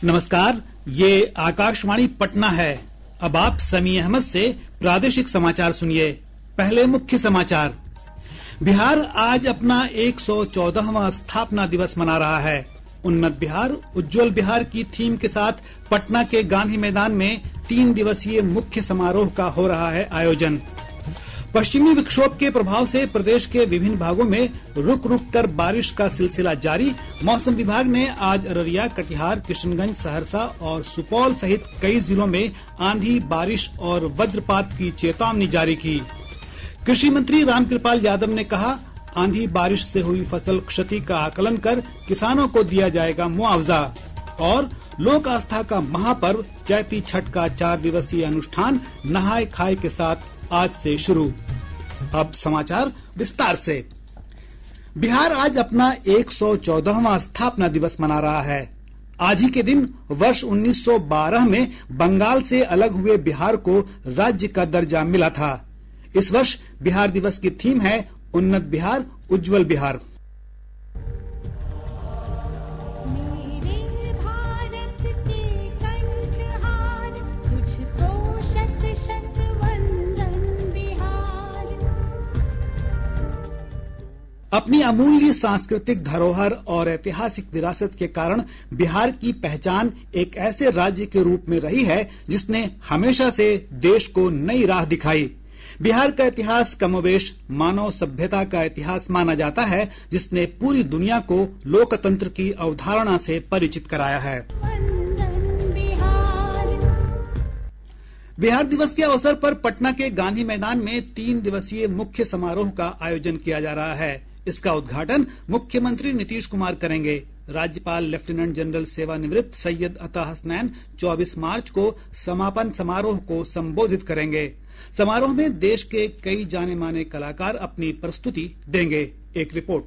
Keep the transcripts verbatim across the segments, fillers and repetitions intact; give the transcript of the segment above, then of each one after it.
नमस्कार, ये आकाशवाणी पटना है। अब आप समी अहमद से प्रादेशिक समाचार सुनिए। पहले मुख्य समाचार। बिहार आज अपना एक सौ चौदहवां स्थापना दिवस मना रहा है। उन्नत बिहार उज्जवल बिहार की थीम के साथ पटना के गांधी मैदान में तीन दिवसीय मुख्य समारोह का हो रहा है आयोजन। पश्चिमी विक्षोभ के प्रभाव से प्रदेश के विभिन्न भागों में रुक रुक कर बारिश का सिलसिला जारी। मौसम विभाग ने आज अररिया, कटिहार, किशनगंज, सहरसा और सुपौल सहित कई जिलों में आंधी, बारिश और वज्रपात की चेतावनी जारी की। कृषि मंत्री रामकृपाल यादव ने कहा, आंधी बारिश से हुई फसल क्षति का आकलन कर किसानों को दिया जाएगा मुआवजा। और लोक आस्था का महापर्व चैती छठ का चार दिवसीय अनुष्ठान नहाय खाए के साथ आज से शुरू। अब समाचार विस्तार से। बिहार आज अपना एक सौ चौदहवां स्थापना दिवस मना रहा है। आज ही के दिन वर्ष उन्नीस सौ बारह में बंगाल से अलग हुए बिहार को राज्य का दर्जा मिला था। इस वर्ष बिहार दिवस की थीम है उन्नत बिहार उज्जवल बिहार। अपनी अमूल्य सांस्कृतिक धरोहर और ऐतिहासिक विरासत के कारण बिहार की पहचान एक ऐसे राज्य के रूप में रही है जिसने हमेशा से देश को नई राह दिखाई। बिहार का इतिहास कमोबेश मानव सभ्यता का इतिहास माना जाता है, जिसने पूरी दुनिया को लोकतंत्र की अवधारणा से परिचित कराया है। बिहार दिवस के अवसर पर पटना के गांधी मैदान में तीन दिवसीय मुख्य समारोह का आयोजन किया जा रहा है। इसका उद्घाटन मुख्यमंत्री नीतीश कुमार करेंगे। राज्यपाल लेफ्टिनेंट जनरल सेवानिवृत्त सैयद अता हसनैन चौबीस मार्च को समापन समारोह को संबोधित करेंगे। समारोह में देश के कई जाने माने कलाकार अपनी प्रस्तुति देंगे। एक रिपोर्ट।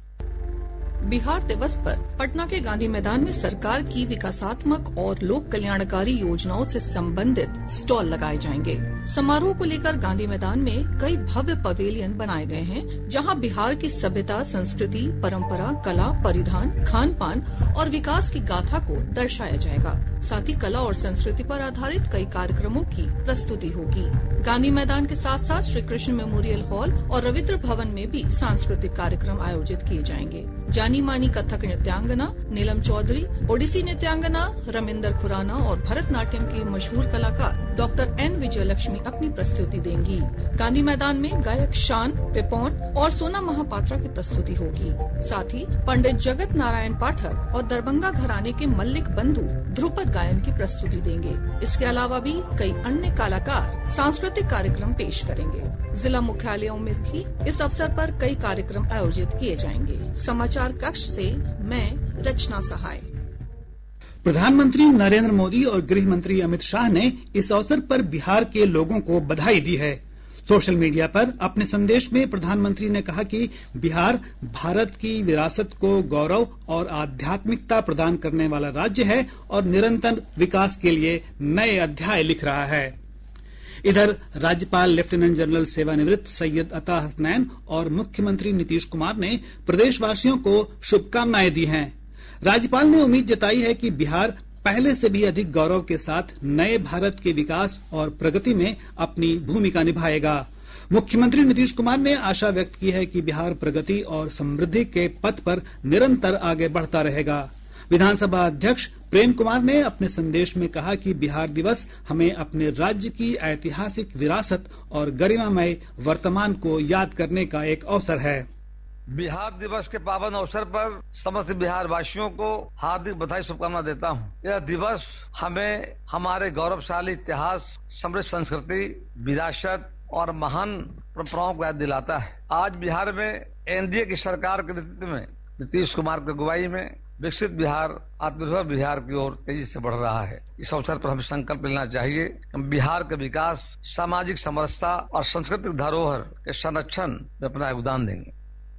बिहार दिवस पर पटना के गांधी मैदान में सरकार की विकासात्मक और लोक कल्याणकारी योजनाओं से संबंधित स्टॉल लगाए जाएंगे। समारोह को लेकर गांधी मैदान में कई भव्य पवेलियन बनाए गए हैं, जहां बिहार की सभ्यता, संस्कृति, परंपरा, कला, परिधान, खान पान और विकास की गाथा को दर्शाया जाएगा। साथ ही कला और संस्कृति पर आधारित कई कार्यक्रमों की प्रस्तुति होगी। गांधी मैदान के साथ साथ श्री कृष्ण मेमोरियल हॉल और रविंद्र भवन में भी सांस्कृतिक कार्यक्रम आयोजित किए जाएंगे। जानी मानी कथक नृत्यांगना नीलम चौधरी, ओडिसी नृत्यांगना रमिंदर खुराना और भरतनाट्यम की मशहूर कलाकार डॉक्टर एन विजयलक्ष्मी अपनी प्रस्तुति देंगी। गांधी मैदान में गायक शान, पेपौन और सोना महापात्रा की प्रस्तुति होगी। साथ ही पंडित जगत नारायण पाठक और दरभंगा घराने के मल्लिक बंधु ध्रुपद गायन की प्रस्तुति देंगे। इसके अलावा भी कई अन्य कलाकार सांस्कृतिक कार्यक्रम पेश करेंगे। जिला मुख्यालयों में भी इस अवसर पर कई कार्यक्रम आयोजित किए जाएंगे। समाचार कक्ष से मैं रचना सहाय। प्रधानमंत्री नरेंद्र मोदी और गृह मंत्री अमित शाह ने इस अवसर पर बिहार के लोगों को बधाई दी है। सोशल मीडिया पर अपने संदेश में प्रधानमंत्री ने कहा कि बिहार भारत की विरासत को गौरव और आध्यात्मिकता प्रदान करने वाला राज्य है और निरंतर विकास के लिए नए अध्याय लिख रहा है। इधर राज्यपाल लेफ्टिनेंट जनरल सेवानिवृत्त सैयद अता हसनैन और मुख्यमंत्री नीतीश कुमार ने प्रदेशवासियों को शुभकामनाएं दी हैं। राज्यपाल ने उम्मीद जताई है कि बिहार पहले से भी अधिक गौरव के साथ नए भारत के विकास और प्रगति में अपनी भूमिका निभाएगा। मुख्यमंत्री नीतीश कुमार ने आशा व्यक्त की है कि बिहार प्रगति और समृद्धि के पथ पर निरंतर आगे बढ़ता रहेगा। विधानसभा अध्यक्ष प्रेम कुमार ने अपने संदेश में कहा कि बिहार दिवस हमें अपने राज्य की ऐतिहासिक विरासत और गरिमामय वर्तमान को याद करने का एक अवसर है। बिहार दिवस के पावन अवसर पर समस्त बिहार वासियों को हार्दिक बधाई शुभकामना देता हूँ। यह दिवस हमें हमारे गौरवशाली इतिहास, समृद्ध संस्कृति, विरासत और महान परंपराओं को याद दिलाता है। आज बिहार में एनडीए की सरकार के नेतृत्व में नीतीश कुमार की अगुवाई में विकसित बिहार, आत्मनिर्भर बिहार की ओर तेजी से बढ़ रहा है। इस अवसर पर हमें संकल्प लेना चाहिए कि बिहार के विकास, सामाजिक समरसता और सांस्कृतिक धरोहर के संरक्षण में अपना योगदान देंगे।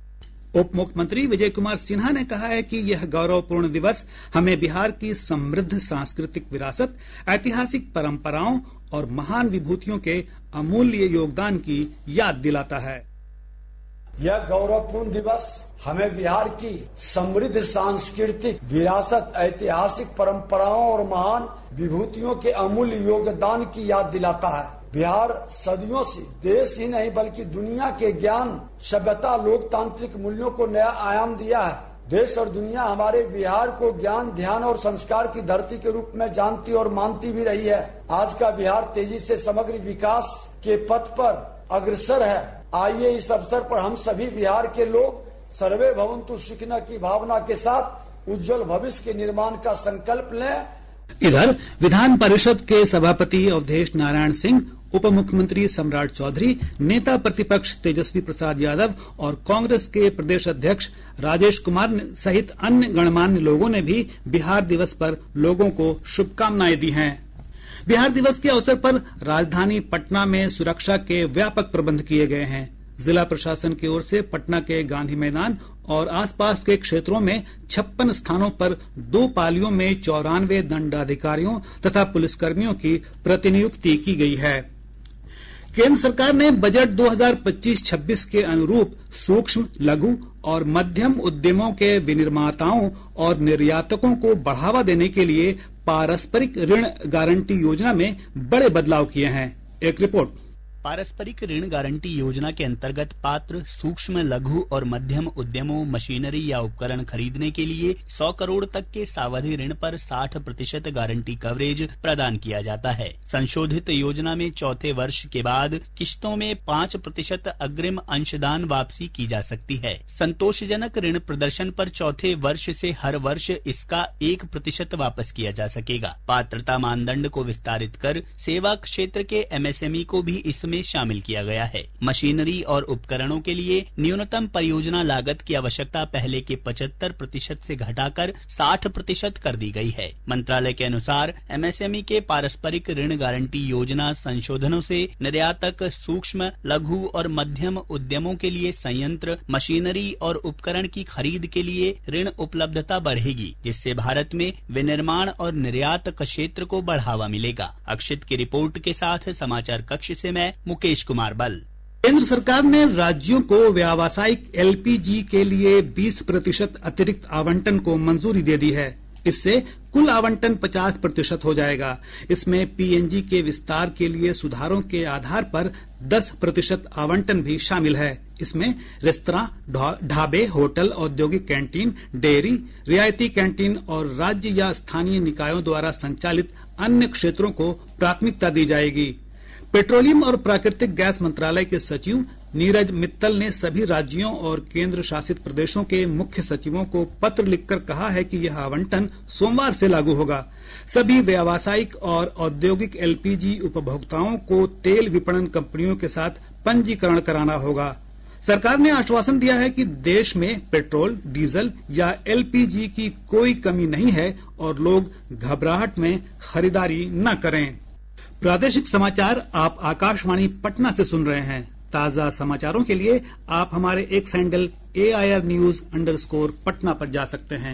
उप मुख्यमंत्री विजय कुमार सिन्हा ने कहा है कि यह गौरवपूर्ण दिवस हमें बिहार की समृद्ध सांस्कृतिक विरासत, ऐतिहासिक परंपराओं और महान विभूतियों के अमूल्य योगदान की याद दिलाता है। यह गौरवपूर्ण दिवस हमें बिहार की समृद्ध सांस्कृतिक विरासत, ऐतिहासिक परंपराओं और महान विभूतियों के अमूल्य योगदान की याद दिलाता है। बिहार सदियों से देश ही नहीं बल्कि दुनिया के ज्ञान, सभ्यता, लोकतांत्रिक मूल्यों को नया आयाम दिया है। देश और दुनिया हमारे बिहार को ज्ञान, ध्यान और संस्कार की धरती के रूप में जानती और मानती भी रही है। आज का बिहार तेजी से समग्र विकास के पथ पर अग्रसर है। आइए इस अवसर पर हम सभी बिहार के लोग सर्वे भवन्तु सुखिनः की भावना के साथ उज्जवल भविष्य के निर्माण का संकल्प लें। इधर विधान परिषद के सभापति अवधेश नारायण सिंह, उप मुख्यमंत्री सम्राट चौधरी, नेता प्रतिपक्ष तेजस्वी प्रसाद यादव और कांग्रेस के प्रदेश अध्यक्ष राजेश कुमार सहित अन्य गणमान्य लोगों ने भी बिहार दिवस पर लोगों को शुभकामनाएं दी हैं। बिहार दिवस के अवसर पर राजधानी पटना में सुरक्षा के व्यापक प्रबंध किए गए हैं। जिला प्रशासन की ओर से पटना के गांधी मैदान और आसपास के क्षेत्रों में छप्पन स्थानों पर दो पालियों में चौरानवे दंडाधिकारियों तथा पुलिसकर्मियों की प्रतिनियुक्ति की गई है। केंद्र सरकार ने बजट दो हज़ार पच्चीस छब्बीस के अनुरूप सूक्ष्म, लघु और मध्यम उद्यमों के विनिर्माताओं और निर्यातकों को बढ़ावा देने के लिए पारस्परिक ऋण गारंटी योजना में बड़े बदलाव किए हैं। एक रिपोर्ट। पारस्परिक ऋण गारंटी योजना के अंतर्गत पात्र सूक्ष्म, लघु और मध्यम उद्यमों मशीनरी या उपकरण खरीदने के लिए सौ करोड़ तक के सावधि ऋण पर साठ प्रतिशत गारंटी कवरेज प्रदान किया जाता है। संशोधित योजना में चौथे वर्ष के बाद किश्तों में पाँच प्रतिशत अग्रिम अंशदान वापसी की जा सकती है। संतोषजनक ऋण प्रदर्शन पर चौथे वर्ष से हर वर्ष इसका एक प्रतिशत वापस किया जा सकेगा। पात्रता मानदंड को विस्तारित कर सेवा क्षेत्र के एमएसएमई को भी इसमें में शामिल किया गया है। मशीनरी और उपकरणों के लिए न्यूनतम परियोजना लागत की आवश्यकता पहले के पचहत्तर प्रतिशत से घटाकर साठ प्रतिशत कर दी गई है। मंत्रालय के अनुसार एमएसएमई के पारस्परिक ऋण गारंटी योजना संशोधनों से निर्यातक, सूक्ष्म, लघु और मध्यम उद्यमों के लिए संयंत्र, मशीनरी और उपकरण की खरीद के लिए ऋण उपलब्धता बढ़ेगी, जिससे भारत में विनिर्माण और निर्यात क्षेत्र को बढ़ावा मिलेगा। अक्षित की रिपोर्ट के साथ समाचार कक्ष से मैं मुकेश कुमार बल। केंद्र सरकार ने राज्यों को व्यावसायिक एलपीजी के लिए बीस प्रतिशत अतिरिक्त आवंटन को मंजूरी दे दी है। इससे कुल आवंटन पचास प्रतिशत हो जाएगा। इसमें पीएनजी के विस्तार के लिए सुधारों के आधार पर दस प्रतिशत आवंटन भी शामिल है। इसमें रेस्तरां, ढाबे, होटल, औद्योगिक कैंटीन, डेयरी, रियायती कैंटीन और राज्य या स्थानीय निकायों द्वारा संचालित अन्य क्षेत्रों को प्राथमिकता दी जाएगी। पेट्रोलियम और प्राकृतिक गैस मंत्रालय के सचिव नीरज मित्तल ने सभी राज्यों और केंद्र शासित प्रदेशों के मुख्य सचिवों को पत्र लिखकर कहा है कि यह आवंटन सोमवार से लागू होगा। सभी व्यावसायिक और औद्योगिक एलपीजी उपभोक्ताओं को तेल विपणन कंपनियों के साथ पंजीकरण कराना होगा। सरकार ने आश्वासन दिया है कि देश में पेट्रोल, डीजल या एलपीजी की कोई कमी नहीं है और लोग घबराहट में खरीदारी न करें। प्रादेशिक समाचार आप आकाशवाणी पटना से सुन रहे हैं। ताजा समाचारों के लिए आप हमारे X handle A I R news underscore Patna पर जा सकते हैं।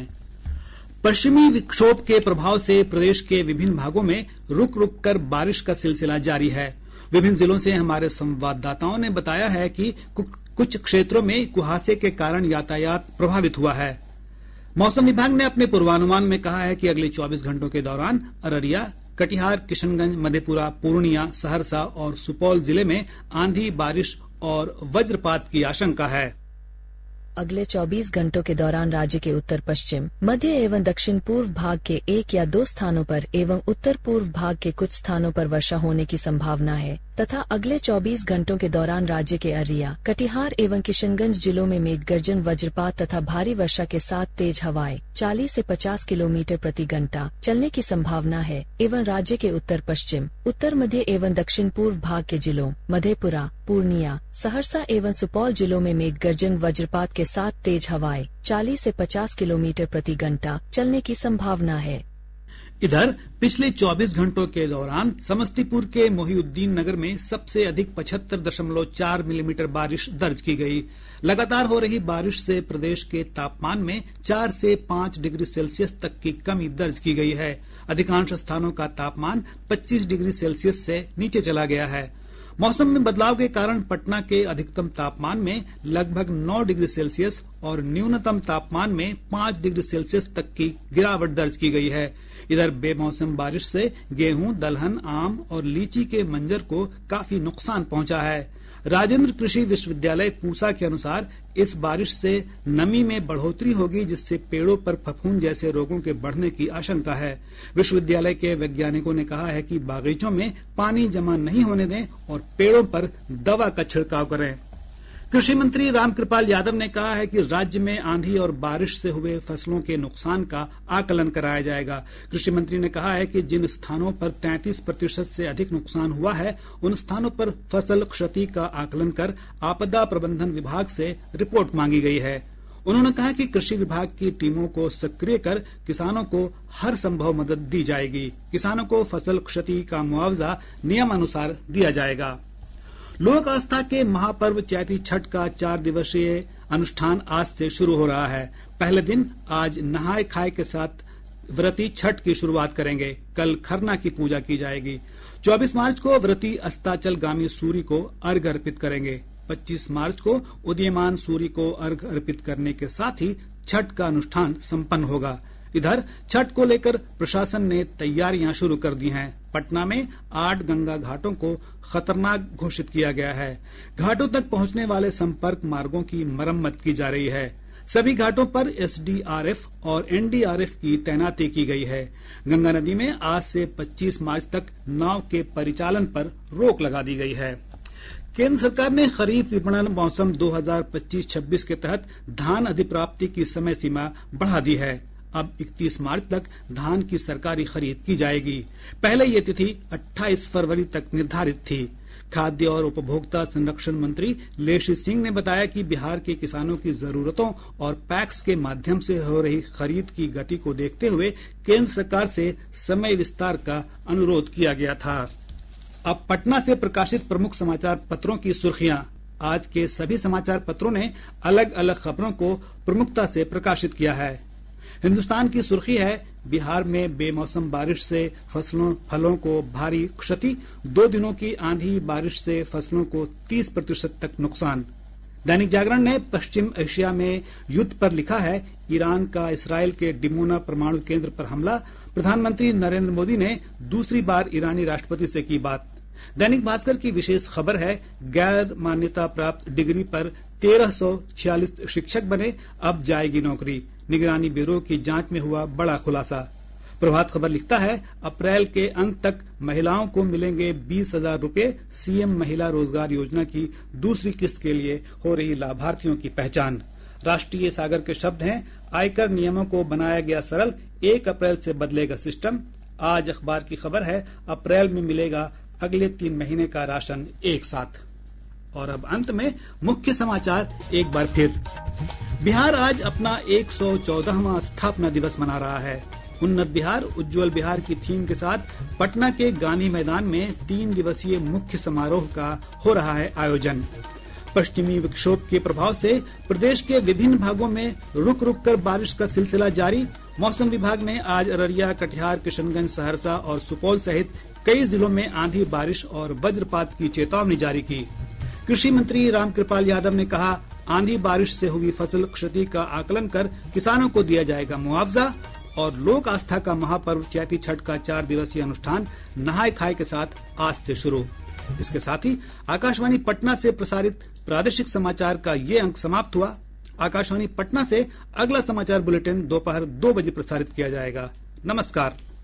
पश्चिमी विक्षोभ के प्रभाव से प्रदेश के विभिन्न भागों में रुक रुक कर बारिश का सिलसिला जारी है। विभिन्न जिलों से हमारे संवाददाताओं ने बताया है कि कुछ क्षेत्रों में कुहासे के कारण यातायात प्रभावित हुआ है। मौसम विभाग ने अपने पूर्वानुमान में कहा है कि अगले चौबीस घंटों के दौरान अररिया, कटिहार, किशनगंज, मधेपुरा, पूर्णिया, सहरसा और सुपौल जिले में आंधी, बारिश और वज्रपात की आशंका है। अगले चौबीस घंटों के दौरान राज्य के उत्तर पश्चिम, मध्य एवं दक्षिण पूर्व भाग के एक या दो स्थानों पर एवं उत्तर पूर्व भाग के कुछ स्थानों पर वर्षा होने की संभावना है तथा अगले चौबीस घंटों के दौरान राज्य के अररिया, कटिहार एवं किशनगंज जिलों में मेघ गर्जन, वज्रपात तथा भारी वर्षा के साथ तेज हवाएं चालीस से पचास किलोमीटर प्रति घंटा चलने की संभावना है एवं राज्य के उत्तर पश्चिम, उत्तर मध्य एवं दक्षिण पूर्व भाग के जिलों मधेपुरा, पूर्णिया, सहरसा एवं सुपौल जिलों में मेघ गर्जन, वज्रपात के साथ तेज हवाएं चालीस से पचास किलोमीटर प्रति घंटा चलने की संभावना है। इधर पिछले चौबीस घंटों के दौरान समस्तीपुर के मोहिउद्दीन नगर में सबसे अधिक पचहत्तर दशमलव चार मिलीमीटर बारिश दर्ज की गई। लगातार हो रही बारिश से प्रदेश के तापमान में चार से पाँच डिग्री सेल्सियस तक की कमी दर्ज की गई है। अधिकांश स्थानों का तापमान पच्चीस डिग्री सेल्सियस से नीचे चला गया है। मौसम में बदलाव के कारण पटना के अधिकतम तापमान में लगभग नौ डिग्री सेल्सियस और न्यूनतम तापमान में पाँच डिग्री सेल्सियस तक की गिरावट दर्ज की गई है। इधर बेमौसम बारिश से गेहूं, दलहन, आम और लीची के मंजर को काफी नुकसान पहुंचा है। राजेंद्र कृषि विश्वविद्यालय पूसा के अनुसार इस बारिश से नमी में बढ़ोतरी होगी, जिससे पेड़ों पर फफूंद जैसे रोगों के बढ़ने की आशंका है। विश्वविद्यालय के वैज्ञानिकों ने कहा है कि बागीचों में पानी जमा नहीं होने दें और पेड़ों पर दवा का छिड़काव करें। कृषि मंत्री रामकृपाल यादव ने कहा है कि राज्य में आंधी और बारिश से हुए फसलों के नुकसान का आकलन कराया जाएगा। कृषि मंत्री ने कहा है कि जिन स्थानों पर तैंतीस प्रतिशत से अधिक नुकसान हुआ है, उन स्थानों पर फसल क्षति का आकलन कर आपदा प्रबंधन विभाग से रिपोर्ट मांगी गई है। उन्होंने कहा कि कृषि विभाग की टीमों को सक्रिय कर किसानों को हर संभव मदद दी जाएगी। किसानों को फसल क्षति का मुआवजा नियमानुसार दिया जाएगा। लोक आस्था के महापर्व चैती छठ का चार दिवसीय अनुष्ठान आज से शुरू हो रहा है। पहले दिन आज नहाय खाए के साथ व्रती छठ की शुरुआत करेंगे। कल खरना की पूजा की जाएगी। चौबीस मार्च को व्रती अस्ताचलगामी सूर्य को अर्घ्य अर्पित करेंगे। पच्चीस मार्च को उदीयमान सूर्य को अर्घ्य अर्पित करने के साथ ही छठ का अनुष्ठान संपन्न होगा। इधर छठ को लेकर प्रशासन ने तैयारियां शुरू कर दी हैं। पटना में आठ गंगा घाटों को खतरनाक घोषित किया गया है। घाटों तक पहुंचने वाले संपर्क मार्गों की मरम्मत की जा रही है। सभी घाटों पर एस डी आर एफ और एन डी आर एफ की तैनाती की गई है। गंगा नदी में आज से पच्चीस मार्च तक नाव के परिचालन पर रोक लगा दी गई है। केंद्र सरकार ने खरीफ विपणन मौसम दो हज़ार पच्चीस छब्बीस के तहत धान अधिप्राप्ति की समय सीमा बढ़ा दी है। अब इकतीस मार्च तक धान की सरकारी खरीद की जाएगी। पहले ये तिथि अट्ठाईस फरवरी तक निर्धारित थी। खाद्य और उपभोक्ता संरक्षण मंत्री लेशी सिंह ने बताया कि बिहार के किसानों की जरूरतों और पैक्स के माध्यम से हो रही खरीद की गति को देखते हुए केंद्र सरकार से समय विस्तार का अनुरोध किया गया था। अब पटना से प्रकाशित प्रमुख समाचार पत्रों की सुर्खियां। आज के सभी समाचार पत्रों ने अलग अलग खबरों को प्रमुखता से प्रकाशित किया है। हिंदुस्तान की सुर्खी है, बिहार में बेमौसम बारिश से फसलों फलों को भारी क्षति। दो दिनों की आंधी बारिश से फसलों को तीस प्रतिशत तक नुकसान। दैनिक जागरण ने पश्चिम एशिया में युद्ध पर लिखा है, ईरान का इसराइल के डिमोना परमाणु केंद्र पर हमला। प्रधानमंत्री नरेंद्र मोदी ने दूसरी बार ईरानी राष्ट्रपति से की बात। दैनिक भास्कर की विशेष खबर है, गैर मान्यता प्राप्त डिग्री पर तेरह सौ छियालीस शिक्षक बने, अब जाएगी नौकरी। निगरानी ब्यूरो की जांच में हुआ बड़ा खुलासा। प्रभात खबर लिखता है, अप्रैल के अंत तक महिलाओं को मिलेंगे बीस हजार रूपये। सीएम महिला रोजगार योजना की दूसरी किस्त के लिए हो रही लाभार्थियों की पहचान। राष्ट्रीय सागर के शब्द हैं, आयकर नियमों को बनाया गया सरल, एक अप्रैल से बदलेगा सिस्टम। आज अखबार की खबर है, अप्रैल में मिलेगा अगले तीन महीने का राशन एक साथ। और अब अंत में मुख्य समाचार एक बार फिर। बिहार आज अपना एक सौ चौदहवां स्थापना दिवस मना रहा है। उन्नत बिहार उज्जवल बिहार की थीम के साथ पटना के गांधी मैदान में तीन दिवसीय मुख्य समारोह का हो रहा है आयोजन। पश्चिमी विक्षोभ के प्रभाव से प्रदेश के विभिन्न भागों में रुक रुक कर बारिश का सिलसिला जारी। मौसम विभाग ने आज अररिया, कटिहार, किशनगंज, सहरसा और सुपौल सहित कई जिलों में आंधी बारिश और वज्रपात की चेतावनी जारी की। कृषि मंत्री रामकृपाल यादव ने कहा, आंधी बारिश से हुई फसल क्षति का आकलन कर किसानों को दिया जाएगा मुआवजा। और लोक आस्था का महापर्व चैती छठ का चार दिवसीय अनुष्ठान नहाय खाए के साथ आज से शुरू। इसके साथ ही आकाशवाणी पटना से प्रसारित प्रादेशिक समाचार का ये अंक समाप्त हुआ। आकाशवाणी पटना से अगला समाचार बुलेटिन दोपहर दो बजे प्रसारित किया जाएगा। नमस्कार।